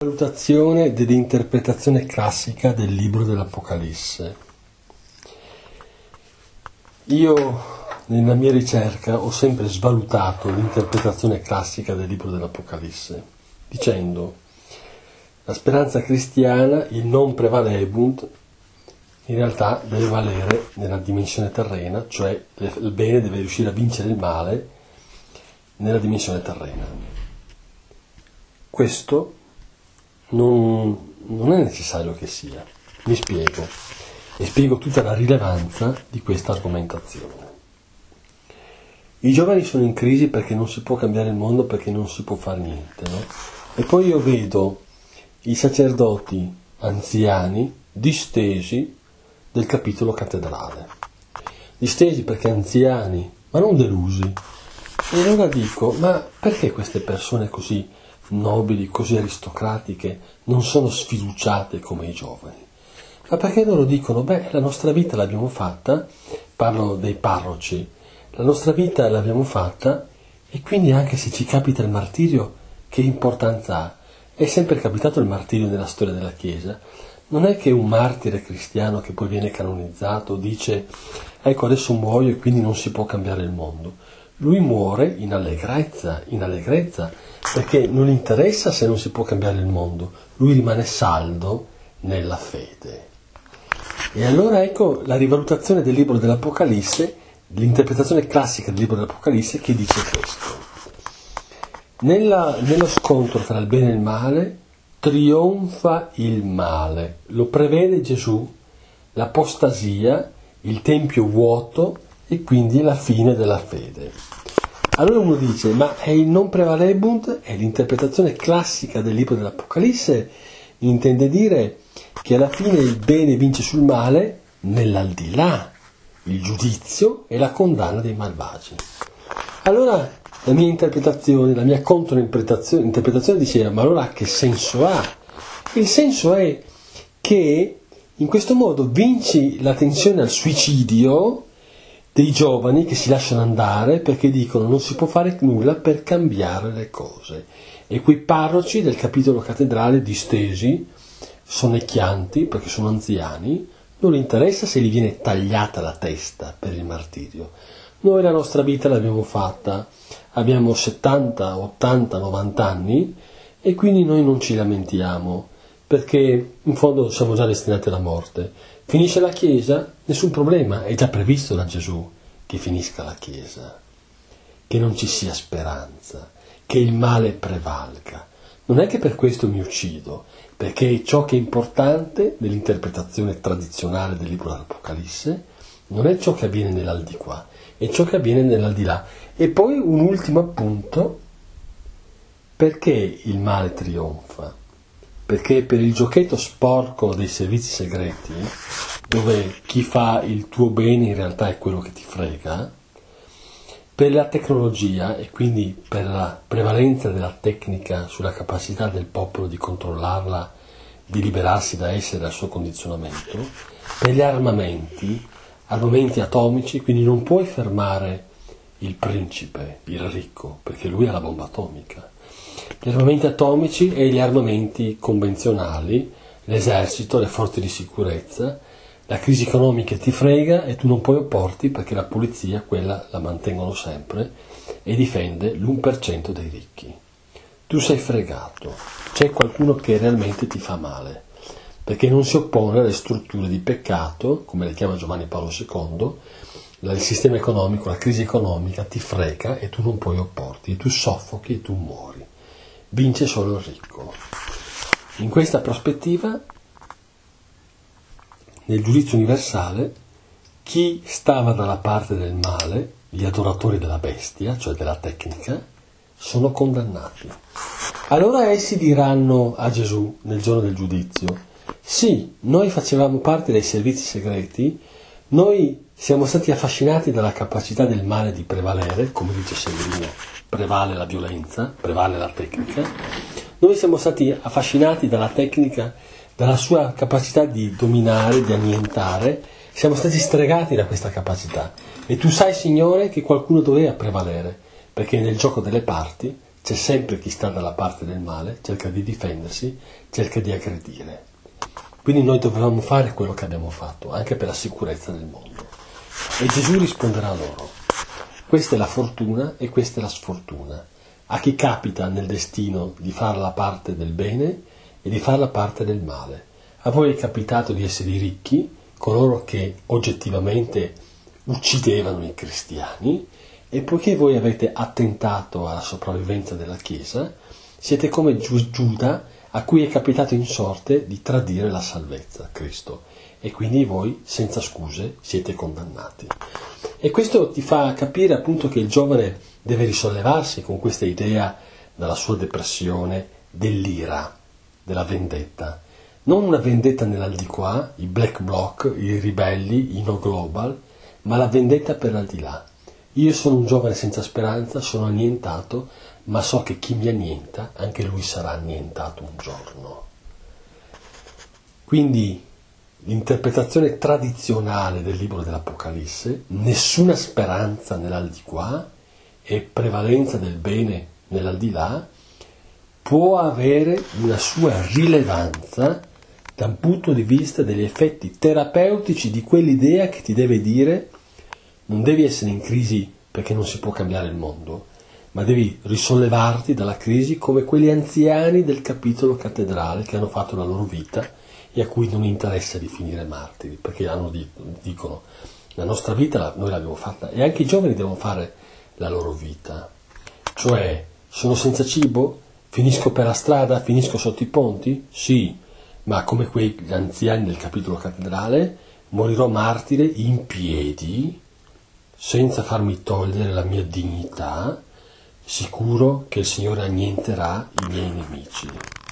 Valutazione dell'interpretazione classica del libro dell'Apocalisse. Io nella mia ricerca ho sempre svalutato l'interpretazione classica del libro dell'Apocalisse, dicendo la speranza cristiana, il non prevalebunt, in realtà deve valere nella dimensione terrena, cioè il bene deve riuscire a vincere il male nella dimensione terrena. Questo non è necessario che sia. Mi spiego e spiego tutta la rilevanza di questa argomentazione. I giovani sono in crisi perché non si può cambiare il mondo, perché non si può fare niente, no? E poi io vedo i sacerdoti anziani distesi del capitolo cattedrale, distesi perché anziani, ma non delusi. E allora dico, ma perché queste persone così nobili, così aristocratiche, non sono sfiduciate come i giovani? Ma perché loro dicono, la nostra vita l'abbiamo fatta, parlo dei parroci, la nostra vita l'abbiamo fatta e quindi anche se ci capita il martirio, che importanza ha? È sempre capitato il martirio nella storia della Chiesa. Non è che un martire cristiano che poi viene canonizzato dice, ecco adesso muoio e quindi non si può cambiare il mondo. Lui muore in allegrezza, perché non gli interessa se non si può cambiare il mondo, lui rimane saldo nella fede. E allora ecco la rivalutazione del libro dell'Apocalisse, l'interpretazione classica del libro dell'Apocalisse che dice questo. Nello scontro tra il bene e il male trionfa il male, lo prevede Gesù, l'apostasia, il tempio vuoto e quindi la fine della fede. Allora uno dice, ma è il non prevalebunt, è l'interpretazione classica del libro dell'Apocalisse, intende dire che alla fine il bene vince sul male nell'aldilà, il giudizio e la condanna dei malvagi. Allora la mia interpretazione, la mia controinterpretazione diceva, ma allora che senso ha? Il senso è che in questo modo vinci la tensione al suicidio dei giovani che si lasciano andare perché dicono non si può fare nulla per cambiare le cose. E quei parroci del capitolo cattedrale distesi, sonnecchianti perché sono anziani, non gli interessa se gli viene tagliata la testa per il martirio. Noi la nostra vita l'abbiamo fatta, abbiamo 70, 80, 90 anni e quindi noi non ci lamentiamo perché in fondo siamo già destinati alla morte. Finisce la Chiesa, nessun problema, è già previsto da Gesù che finisca la Chiesa, che non ci sia speranza, che il male prevalga. Non è che per questo mi uccido, perché ciò che è importante nell'interpretazione tradizionale del libro dell'Apocalisse non è ciò che avviene nell'aldilà, è ciò che avviene nell'aldilà. E poi un ultimo appunto, perché il male trionfa? Perché per il giochetto sporco dei servizi segreti, dove chi fa il tuo bene in realtà è quello che ti frega, per la tecnologia e quindi per la prevalenza della tecnica sulla capacità del popolo di controllarla, di liberarsi da essere al suo condizionamento, per gli armamenti atomici, quindi non puoi fermare il principe, il ricco, perché lui ha la bomba atomica. Gli armamenti atomici e gli armamenti convenzionali, l'esercito, le forze di sicurezza, la crisi economica ti frega e tu non puoi opporti perché la polizia, quella la mantengono sempre e difende l'1% dei ricchi. Tu sei fregato, c'è qualcuno che realmente ti fa male, perché non si oppone alle strutture di peccato, come le chiama Giovanni Paolo II, il sistema economico, la crisi economica ti frega e tu non puoi opporti, tu soffochi e tu muori. Vince solo il ricco. In questa prospettiva, nel giudizio universale, chi stava dalla parte del male, gli adoratori della bestia, cioè della tecnica, sono condannati. Allora essi diranno a Gesù nel giorno del giudizio, sì, noi facevamo parte dei servizi segreti, noi siamo stati affascinati dalla capacità del male di prevalere, come dice Severino, prevale la violenza, prevale la tecnica. Noi siamo stati affascinati dalla tecnica, dalla sua capacità di dominare, di annientare, siamo stati stregati da questa capacità. E tu sai, Signore, che qualcuno doveva prevalere, perché nel gioco delle parti c'è sempre chi sta dalla parte del male, cerca di difendersi, cerca di aggredire. Quindi noi dovevamo fare quello che abbiamo fatto, anche per la sicurezza del mondo. E Gesù risponderà loro: questa è la fortuna e questa è la sfortuna. A chi capita nel destino di fare la parte del bene e di fare la parte del male. A voi è capitato di essere i ricchi, coloro che oggettivamente uccidevano i cristiani, e poiché voi avete attentato alla sopravvivenza della Chiesa, siete come Giuda, a cui è capitato in sorte di tradire la salvezza, Cristo, e quindi voi, senza scuse, siete condannati. E questo ti fa capire appunto che il giovane deve risollevarsi con questa idea dalla sua depressione, dell'ira, della vendetta. Non una vendetta nell'aldilà, i black bloc, i ribelli, i no global, ma la vendetta per l'aldilà. Io sono un giovane senza speranza, sono annientato, ma so che chi mi annienta, anche lui sarà annientato un giorno. Quindi l'interpretazione tradizionale del libro dell'Apocalisse, nessuna speranza nell'aldilà e prevalenza del bene nell'aldilà, può avere una sua rilevanza dal punto di vista degli effetti terapeutici di quell'idea che ti deve dire: non devi essere in crisi perché non si può cambiare il mondo, ma devi risollevarti dalla crisi come quegli anziani del capitolo cattedrale che hanno fatto la loro vita e a cui non interessa di finire martiri, perché dicono: la nostra vita noi l'abbiamo fatta, e anche i giovani devono fare la loro vita. Cioè, sono senza cibo? Finisco per la strada? Finisco sotto i ponti? Sì, ma come quegli anziani del capitolo cattedrale morirò martire in piedi, senza farmi togliere la mia dignità, sicuro che il Signore annienterà i miei nemici.